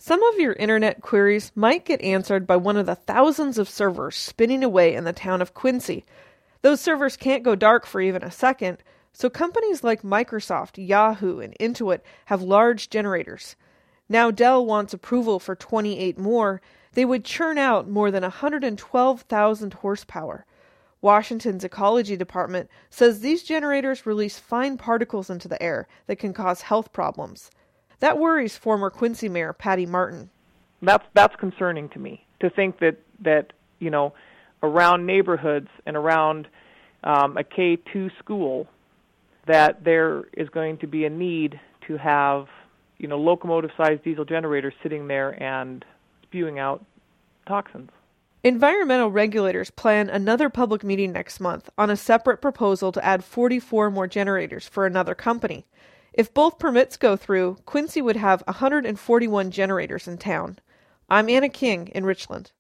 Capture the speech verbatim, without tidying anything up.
Some of your internet queries might get answered by one of the thousands of servers spinning away in the town of Quincy. Those servers can't go dark for even a second, so companies like Microsoft, Yahoo, and Intuit have large generators. Now Dell wants approval for twenty-eight more. They would churn out more than one hundred twelve thousand horsepower. Washington's Ecology Department says these generators release fine particles into the air that can cause health problems. That worries former Quincy Mayor Patty Martin. That's that's concerning to me, to think that, that you know, around neighborhoods and around um, a K two school, that there is going to be a need to have, you know, locomotive-sized diesel generators sitting there and spewing out toxins. Environmental regulators plan another public meeting next month on a separate proposal to add forty-four more generators for another company. If both permits go through, Quincy would have one hundred forty-one generators in town. I'm Anna King in Richland.